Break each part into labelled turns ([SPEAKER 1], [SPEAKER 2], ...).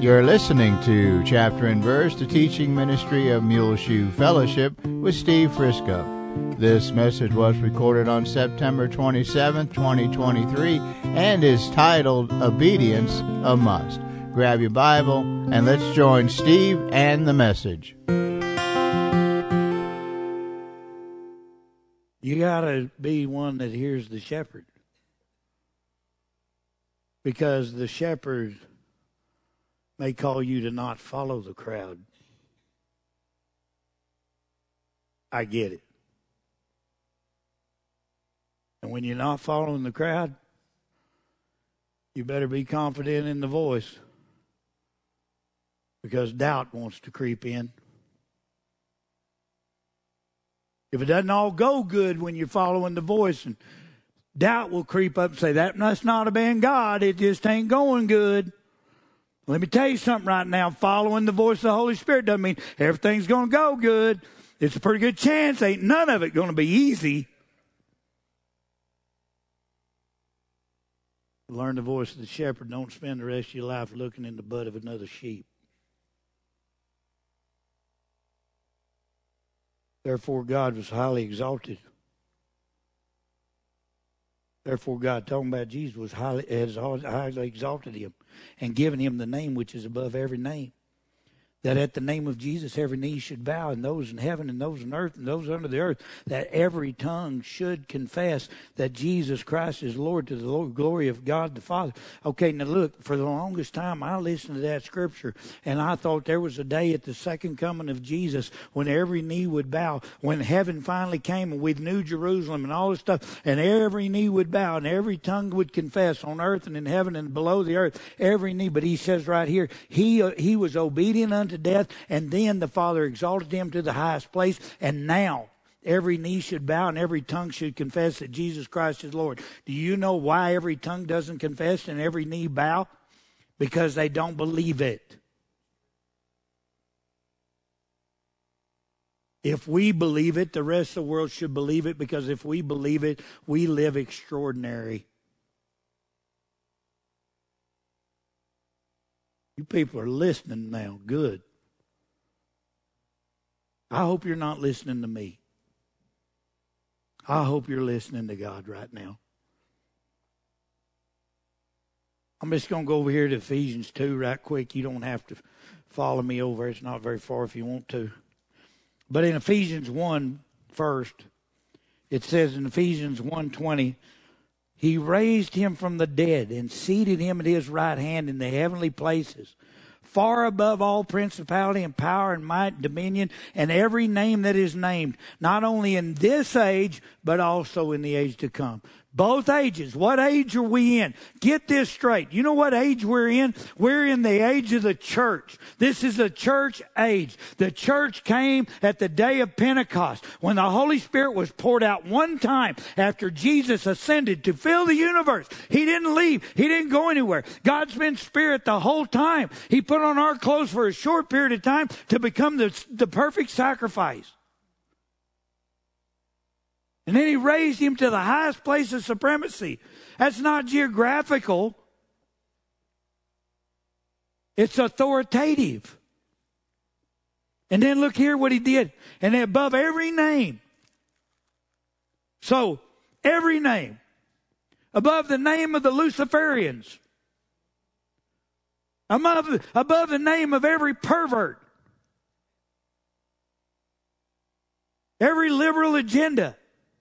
[SPEAKER 1] You're listening to Chapter and Verse, the teaching ministry of Muleshoe Fellowship with Steve Frisco. This message was recorded on September 27, 2023, and is titled, Obedience a Must. Grab your Bible, and let's join Steve and the message.
[SPEAKER 2] You got to be one that hears the shepherd. Because the shepherd may call you to not follow the crowd. I get it. And when you're not following the crowd, you better be confident in the voice, because doubt wants to creep in. If it doesn't all go good when you're following the voice, and doubt will creep up and say, that must not have been God, it just ain't going good. Let me tell you something right now. Following the voice of the Holy Spirit doesn't mean everything's going to go good. It's a pretty good chance. Ain't none of it going to be easy. Learn the voice of the shepherd. Don't spend the rest of your life looking in the butt of another sheep. Therefore, God was highly exalted. Therefore, God, talking about Jesus, was highly exalted him and given him the name which is above every name. That at the name of Jesus every knee should bow, and those in heaven and those on earth and those under the earth, that every tongue should confess that Jesus Christ is Lord, to the glory of God the Father. Okay, now look, for the longest time I listened to that scripture, and I thought there was a day at the second coming of Jesus when every knee would bow, when heaven finally came and with New Jerusalem and all this stuff, and every knee would bow and every tongue would confess on earth and in heaven and below the earth, every knee. But he says right here, he was obedient unto death, and then the Father exalted him to the highest place, and now every knee should bow and every tongue should confess that Jesus Christ is Lord. Do you know why every tongue doesn't confess and every knee bow? Because they don't believe it. If we believe it, the rest of the world should believe it, because if we believe it, we live extraordinary. You people are listening now. Good. I hope you're not listening to me. I hope you're listening to God right now. I'm just going to go over here to Ephesians 2 right quick. You don't have to follow me over. It's not very far if you want to. But in Ephesians 1 first, it says in Ephesians 1:20, he raised him from the dead and seated him at his right hand in the heavenly places, far above all principality and power and might and dominion and every name that is named, not only in this age, but also in the age to come. Both ages. What age are we in? Get this straight. You know what age we're in? We're in the age of the church. This is a church age. The church came at the day of Pentecost, when the Holy Spirit was poured out one time after Jesus ascended to fill the universe. He didn't leave. He didn't go anywhere. God's been Spirit the whole time. He put on our clothes for a short period of time to become the perfect sacrifice. And then he raised him to the highest place of supremacy. That's not geographical. It's authoritative. And then look here what he did. And above every name. So, every name. Above the name of the Luciferians. Above the name of every pervert. Every liberal agenda.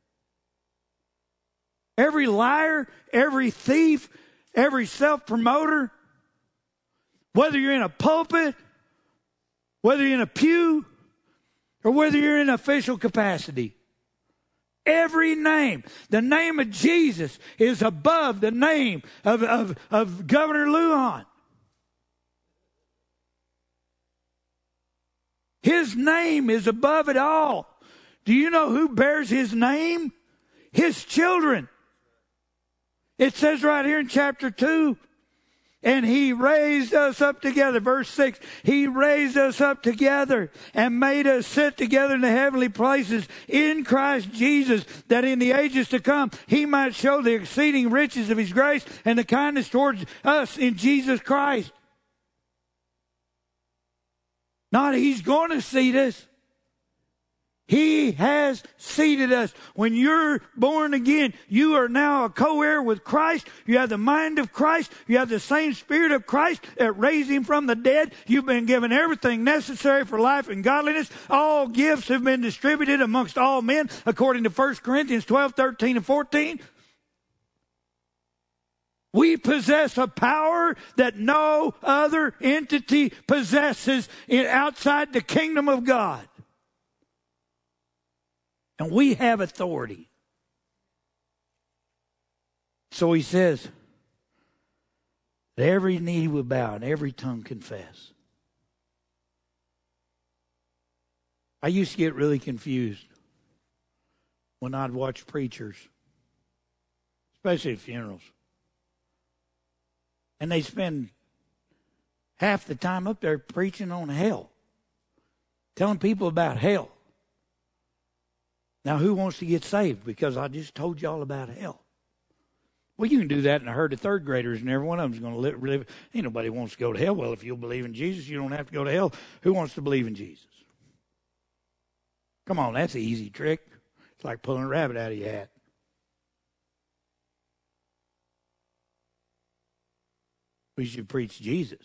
[SPEAKER 2] Every liar, every thief, every self-promoter, whether you're in a pulpit, whether you're in a pew, or whether you're in official capacity. Every name, the name of Jesus is above the name of Governor Lujan. His name is above it all. Do you know who bears his name? His children. It says right here in chapter 2, and he raised us up together. Verse 6, he raised us up together and made us sit together in the heavenly places in Christ Jesus, that in the ages to come he might show the exceeding riches of his grace and the kindness towards us in Jesus Christ. Not He's going to seat us. He has seated us. When you're born again, you are now a co-heir with Christ. You have the mind of Christ. You have the same Spirit of Christ that raised Him from the dead. You've been given everything necessary for life and godliness. All gifts have been distributed amongst all men, according to 1 Corinthians 12, 13, and 14. We possess a power that no other entity possesses outside the kingdom of God. And we have authority. So He says that every knee will bow and every tongue confess. I used to get really confused when I'd watch preachers, especially at funerals. And they spend half the time up there preaching on hell, telling people about hell. Now, who wants to get saved? Because I just told you all about hell. Well, you can do that in a herd of third graders, and every one of them's going to live. Ain't nobody wants to go to hell. Well, if you'll believe in Jesus, you don't have to go to hell. Who wants to believe in Jesus? Come on, that's an easy trick. It's like pulling a rabbit out of your hat. We should preach Jesus.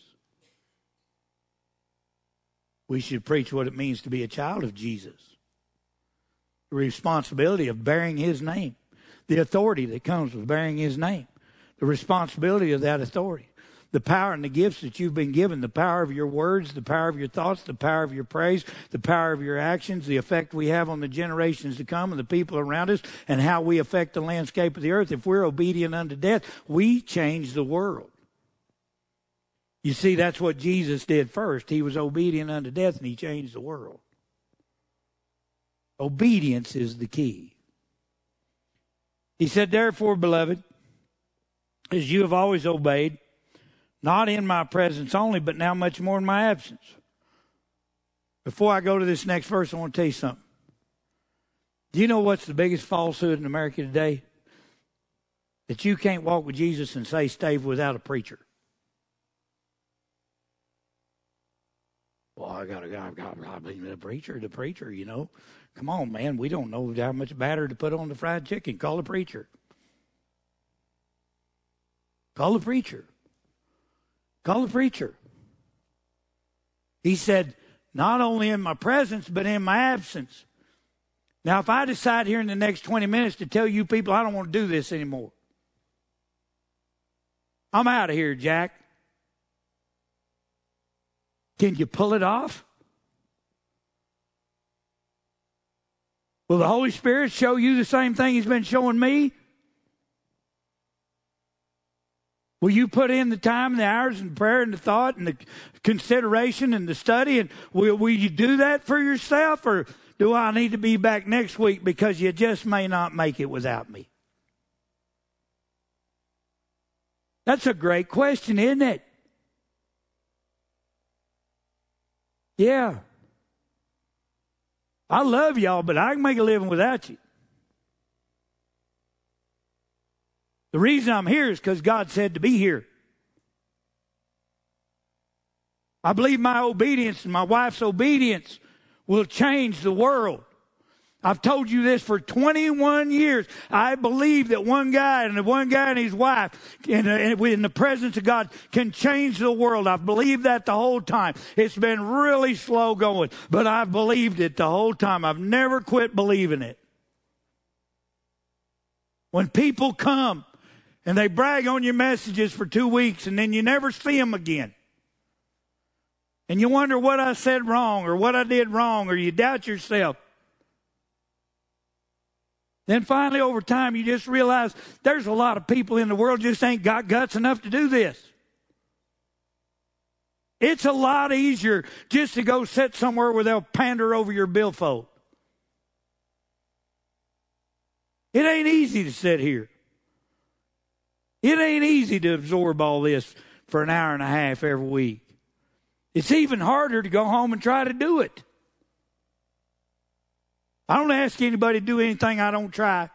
[SPEAKER 2] We should preach what it means to be a child of Jesus. The responsibility of bearing His name. The authority that comes with bearing His name. The responsibility of that authority. The power and the gifts that you've been given. The power of your words, the power of your thoughts, the power of your praise, the power of your actions, the effect we have on the generations to come and the people around us, and how we affect the landscape of the earth. If we're obedient unto death, we change the world. You see, that's what Jesus did first. He was obedient unto death, and He changed the world. Obedience is the key. He said, therefore, beloved, as you have always obeyed, not in my presence only, but now much more in my absence. Before I go to this next verse, I want to tell you something. Do you know what's the biggest falsehood in America today? That you can't walk with Jesus and say, stay without a preacher. Well, I got the preacher, you know. Come on, man. We don't know how much batter to put on the fried chicken. Call the preacher. Call the preacher. Call the preacher. He said, not only in my presence, but in my absence. Now, if I decide here in the next 20 minutes to tell you people I don't want to do this anymore, I'm out of here, Jack. Can you pull it off? Will the Holy Spirit show you the same thing He's been showing me? Will you put in the time and the hours and prayer and the thought and the consideration and the study? And will you do that for yourself? Or do I need to be back next week because you just may not make it without me? That's a great question, isn't it? Yeah. I love y'all, but I can make a living without you. The reason I'm here is because God said to be here. I believe my obedience and my wife's obedience will change the world. I've told you this for 21 years. I believe that one guy and his wife in the presence of God can change the world. I've believed that the whole time. It's been really slow going, but I've believed it the whole time. I've never quit believing it. When people come and they brag on your messages for 2 weeks and then you never see them again, and you wonder what I said wrong or what I did wrong, or you doubt yourself, then finally, over time, you just realize there's a lot of people in the world just ain't got guts enough to do this. It's a lot easier just to go sit somewhere where they'll pander over your billfold. It ain't easy to sit here. It ain't easy to absorb all this for an hour and a half every week. It's even harder to go home and try to do it. I don't ask anybody to do anything I don't try.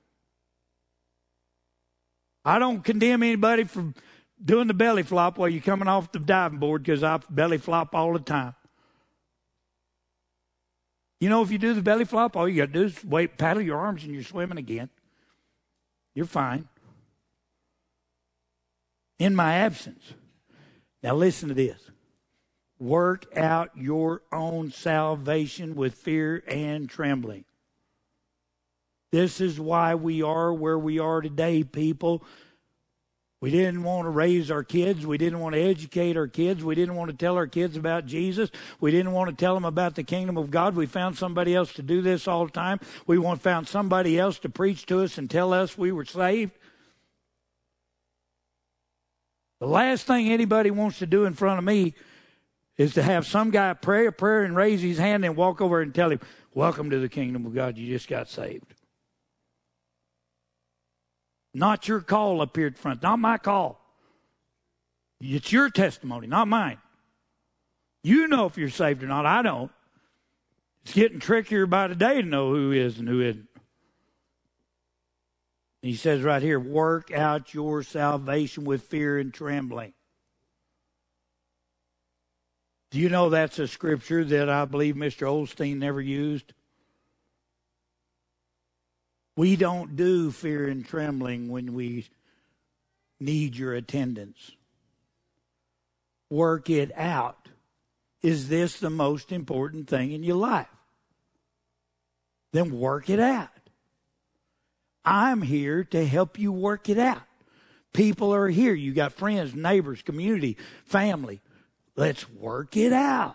[SPEAKER 2] I don't condemn anybody for doing the belly flop while you're coming off the diving board, because I belly flop all the time. You know, if you do the belly flop, all you got to do is paddle your arms and you're swimming again. You're fine. In my absence. Now listen to this. Work out your own salvation with fear and trembling. This is why we are where we are today, people. We didn't want to raise our kids. We didn't want to educate our kids. We didn't want to tell our kids about Jesus. We didn't want to tell them about the kingdom of God. We found somebody else to do this all the time. We found somebody else to preach to us and tell us we were saved. The last thing anybody wants to do in front of me is to have some guy pray a prayer and raise his hand and walk over and tell him, welcome to the kingdom of God. You just got saved. Not your call up here at front. Not my call. It's your testimony, not mine. You know if you're saved or not. I don't. It's getting trickier by the day to know who is and who isn't. He says right here, work out your salvation with fear and trembling. Do you know that's a scripture that I believe Mr. Osteen never used? We don't do fear and trembling when we need your attendance. Work it out. Is this the most important thing in your life? Then work it out. I'm here to help you work it out. People are here. You got friends, neighbors, community, family. Let's work it out.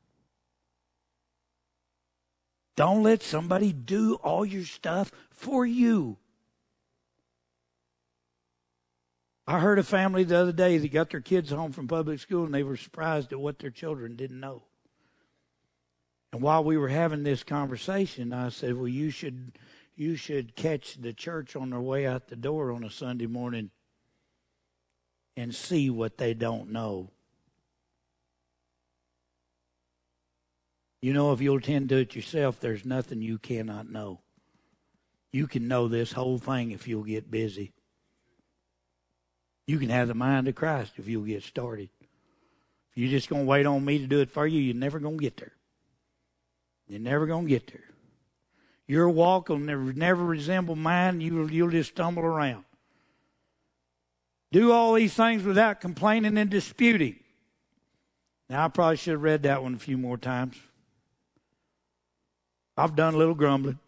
[SPEAKER 2] Don't let somebody do all your stuff for you. I heard a family the other day that got their kids home from public school and they were surprised at what their children didn't know. And while we were having this conversation, I said, well, you should catch the church on their way out the door on a Sunday morning and see what they don't know. You know, if you'll tend to it yourself, there's nothing you cannot know. You can know this whole thing if you'll get busy. You can have the mind of Christ if you'll get started. If you're just going to wait on me to do it for you, you're never going to get there. You're never going to get there. Your walk will never resemble mine. You'll just stumble around. Do all these things without complaining and disputing. Now, I probably should have read that one a few more times. I've done a little grumbling.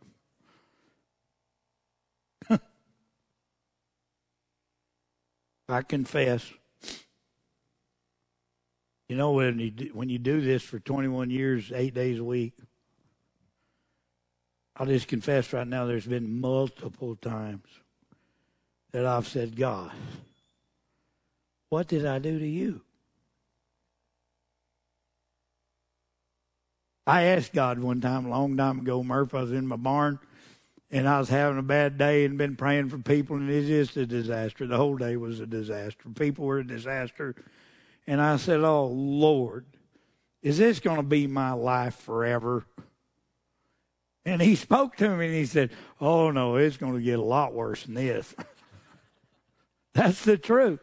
[SPEAKER 2] I confess. You know, when you do this for 21 years, 8 days a week, I'll just confess right now there's been multiple times that I've said, God, what did I do to you? I asked God one time, a long time ago, Murph, I was in my barn, and I was having a bad day and been praying for people, and it's just a disaster. The whole day was a disaster. People were a disaster. And I said, oh, Lord, is this going to be my life forever? And he spoke to me, and he said, oh, no, it's going to get a lot worse than this. That's the truth.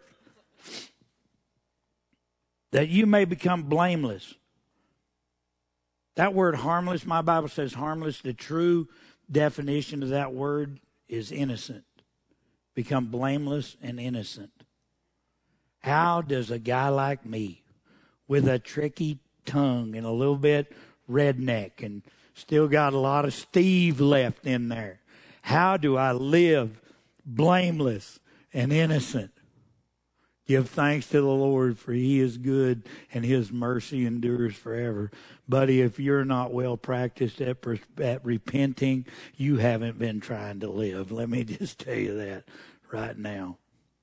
[SPEAKER 2] That you may become blameless. That word harmless, my Bible says harmless. The true definition of that word is innocent. Become blameless and innocent. How does a guy like me, with a tricky tongue and a little bit redneck and still got a lot of Steve left in there, how do I live blameless and innocent? Give thanks to the Lord, for he is good and his mercy endures forever. Buddy, if you're not well practiced at repenting, you haven't been trying to live. Let me just tell you that right now.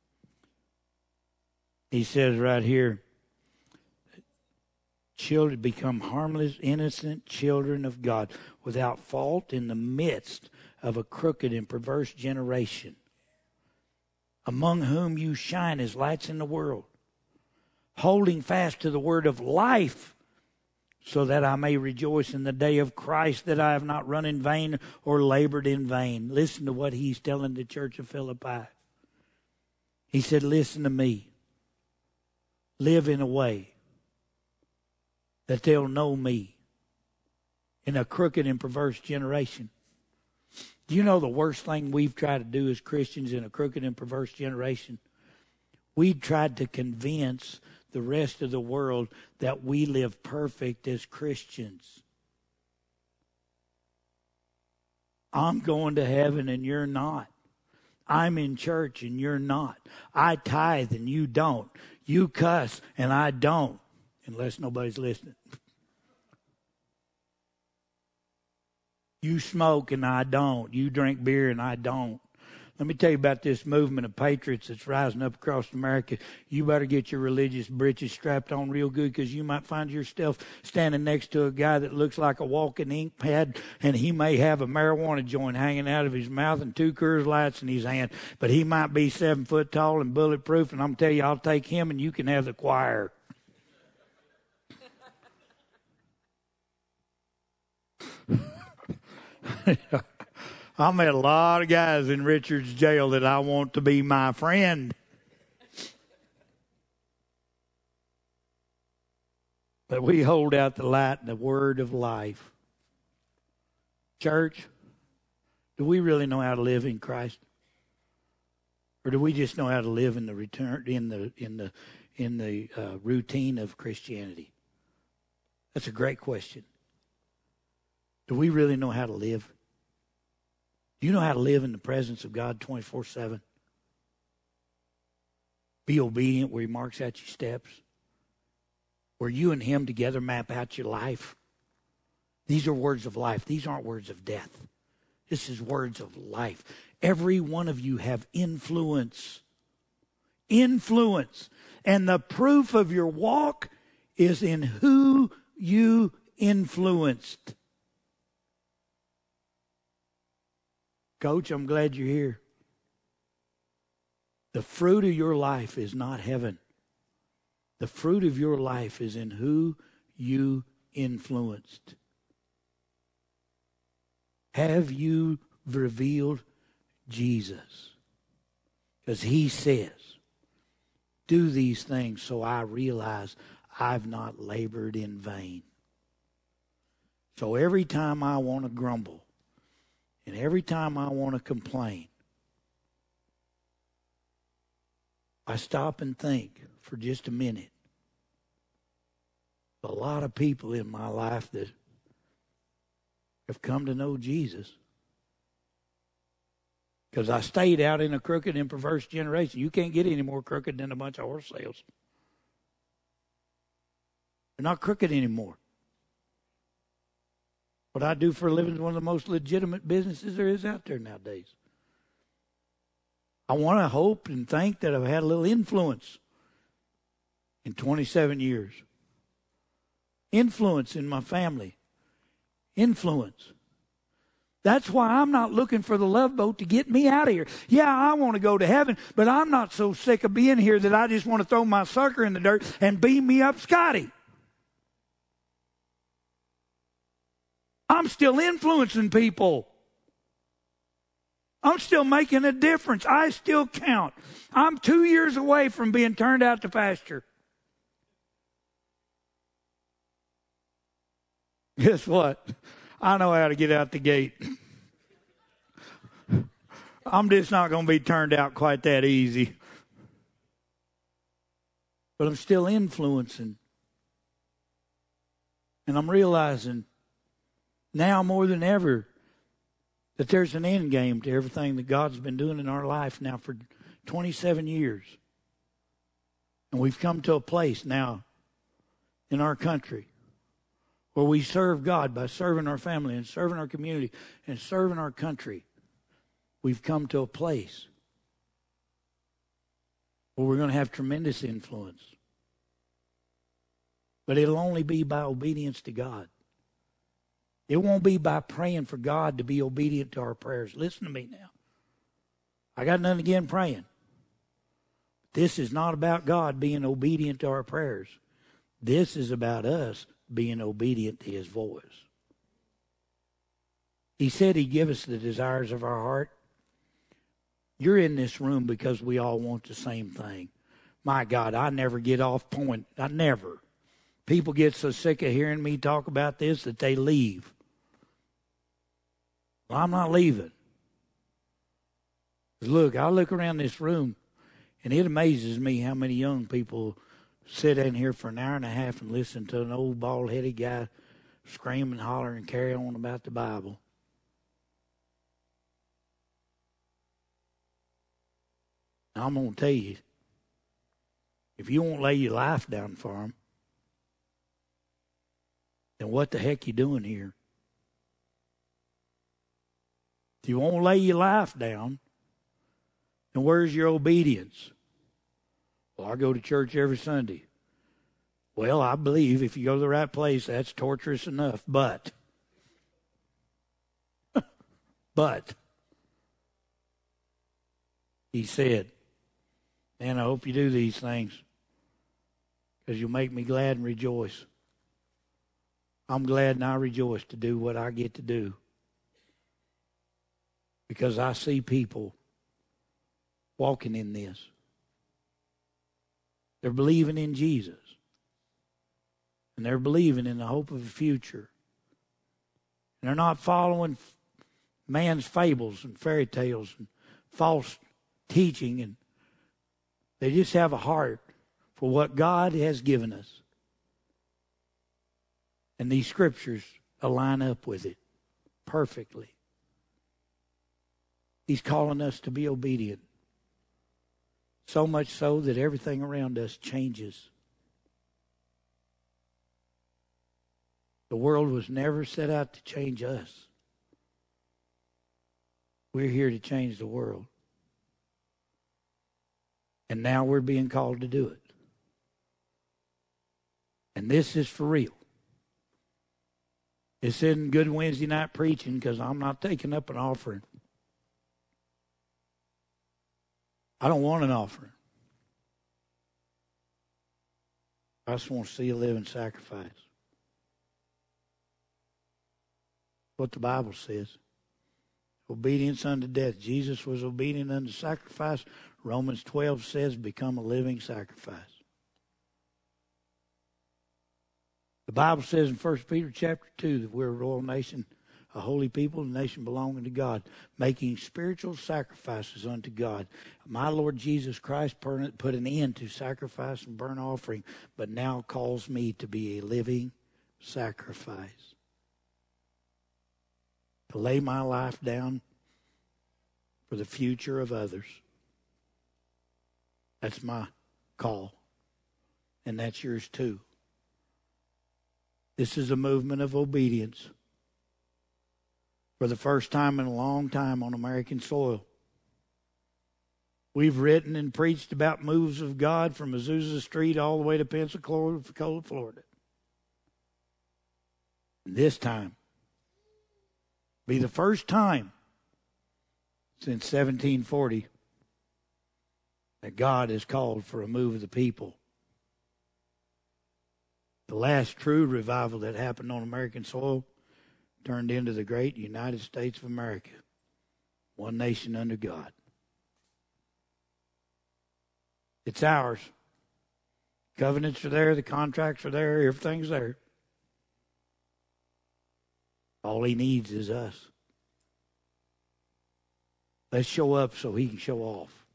[SPEAKER 2] He says right here, children become harmless, innocent children of God, without fault in the midst of a crooked and perverse generation, among whom you shine as lights in the world, holding fast to the word of life, so that I may rejoice in the day of Christ, that I have not run in vain or labored in vain. Listen to what he's telling the church of Philippi. He said, listen to me. Live in a way that they'll know me in a crooked and perverse generation. Do you know the worst thing we've tried to do as Christians in a crooked and perverse generation? We tried to convince the rest of the world that we live perfect as Christians. I'm going to heaven and you're not. I'm in church and you're not. I tithe and you don't. You cuss and I don't, unless nobody's listening. You smoke and I don't. You drink beer and I don't. Let me tell you about this movement of patriots that's rising up across America. You better get your religious britches strapped on real good, because you might find yourself standing next to a guy that looks like a walking ink pad, and he may have a marijuana joint hanging out of his mouth and 2 Coors Lights in his hand, but he might be 7 foot tall and bulletproof, and I'm telling you, I'll take him and you can have the choir. I met a lot of guys in Richard's jail that I want to be my friend. But we hold out the light and the word of life. Church, do we really know how to live in Christ? Or do we just know how to live in the routine of Christianity? That's a great question. Do we really know how to live? Do you know how to live in the presence of God 24/7? Be obedient where He marks out your steps. Where you and Him together map out your life. These are words of life. These aren't words of death. This is words of life. Every one of you have influence. Influence. And the proof of your walk is in who you influenced. Coach, I'm glad you're here. The fruit of your life is not heaven. The fruit of your life is in who you influenced. Have you revealed Jesus? Because He says, do these things so I realize I've not labored in vain. So every time I want to grumble, and every time I want to complain, I stop and think for just a minute. A lot of people in my life that have come to know Jesus. Because I stayed out in a crooked and perverse generation. You can't get any more crooked than a bunch of horse sales. They're not crooked anymore. What I do for a living is one of the most legitimate businesses there is out there nowadays. I want to hope and think that I've had a little influence in 27 years. Influence in my family. Influence. That's why I'm not looking for the love boat to get me out of here. Yeah, I want to go to heaven, but I'm not so sick of being here that I just want to throw my sucker in the dirt and beam me up Scotty. I'm still influencing people. I'm still making a difference. I still count. I'm 2 years away from being turned out to pasture. Guess what? I know how to get out the gate. I'm just not going to be turned out quite that easy. But I'm still influencing. And I'm realizing now more than ever that there's an end game to everything that God's been doing in our life now for 27 years. And we've come to a place now in our country where we serve God by serving our family and serving our community and serving our country. We've come to a place where we're going to have tremendous influence. But it'll only be by obedience to God. It won't be by praying for God to be obedient to our prayers. Listen to me now. I got nothing against praying. This is not about God being obedient to our prayers. This is about us being obedient to His voice. He said He'd give us the desires of our heart. You're in this room because we all want the same thing. My God, I never get off point. I never. People get so sick of hearing me talk about this that they leave. Well, I'm not leaving. Look, I look around this room, and it amazes me how many young people sit in here for an hour and a half and listen to an old bald-headed guy scream and holler and carry on about the Bible. Now, I'm going to tell you, if you won't lay your life down for him, then what the heck you doing here? If you won't lay your life down, then where's your obedience? Well, I go to church every Sunday. Well, I believe if you go to the right place, that's torturous enough. But he said, and I hope you do these things because you'll make me glad and rejoice. I'm glad and I rejoice to do what I get to do because I see people walking in this. They're believing in Jesus. And they're believing in the hope of the future. And they're not following man's fables and fairy tales and false teaching. And they just have a heart for what God has given us. And these scriptures align up with it perfectly. He's calling us to be obedient. So much so that everything around us changes. The world was never set out to change us. We're here to change the world. And now we're being called to do it. And this is for real. This isn't good Wednesday night preaching because I'm not taking up an offering. I don't want an offering. I just want to see a living sacrifice. What the Bible says. Obedience unto death. Jesus was obedient unto sacrifice. Romans 12 says, become a living sacrifice. The Bible says in 1 Peter chapter 2 that we're a royal nation, a holy people, a nation belonging to God, making spiritual sacrifices unto God. My Lord Jesus Christ put an end to sacrifice and burnt offering, but now calls me to be a living sacrifice. To lay my life down for the future of others. That's my call. And that's yours too. This is a movement of obedience. For the first time in a long time on American soil. We've written and preached about moves of God from Azusa Street all the way to Pensacola, Florida. And this time, be the first time since 1740 that God has called for a move of the people. The last true revival that happened on American soil turned into the great United States of America, one nation under God. It's ours. Covenants are there, the contracts are there, everything's there. All he needs is us. Let's show up so he can show off.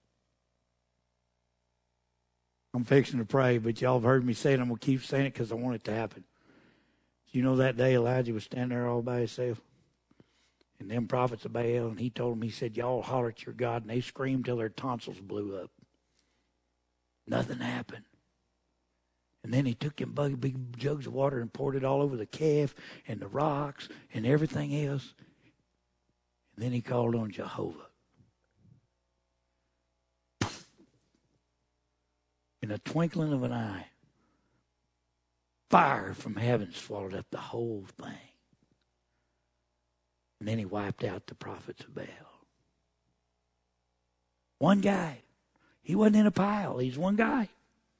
[SPEAKER 2] I'm fixing to pray, but y'all have heard me say it. I'm going to keep saying it because I want it to happen. You know that day Elijah was standing there all by himself? And them prophets of Baal, and he told them, he said, y'all holler at your God. And they screamed till their tonsils blew up. Nothing happened. And then he took them big jugs of water and poured it all over the calf and the rocks and everything else. And then he called on Jehovah. In a twinkling of an eye, fire from heaven swallowed up the whole thing. And then he wiped out the prophets of Baal. One guy. He wasn't in a pile. He's one guy.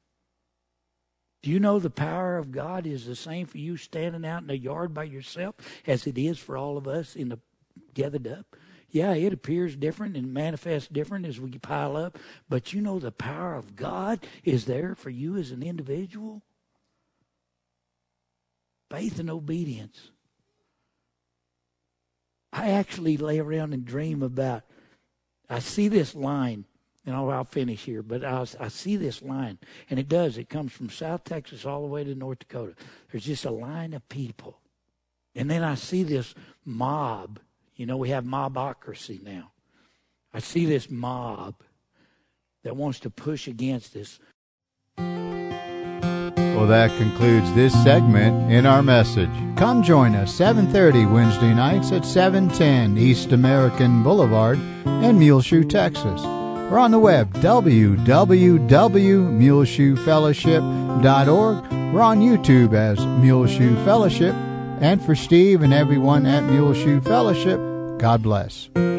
[SPEAKER 2] Do you know the power of God is the same for you standing out in the yard by yourself as it is for all of us in the gathered up? Yeah, it appears different and manifests different as we pile up. But you know the power of God is there for you as an individual. Faith and obedience. I actually lay around and dream about, I see this line, and I'll finish here, but I see this line, and it comes from South Texas all the way to North Dakota. There's just a line of people. And then I see this mob. You know, we have mobocracy now. I see this mob that wants to push against this.
[SPEAKER 1] Well, that concludes this segment in our message. Come join us 7:30 Wednesday nights at 710 East American Boulevard in Muleshoe, Texas. We're on the web, www.muleshoefellowship.org. We're on YouTube as Muleshoe Fellowship. And for Steve and everyone at Muleshoe Fellowship, God bless.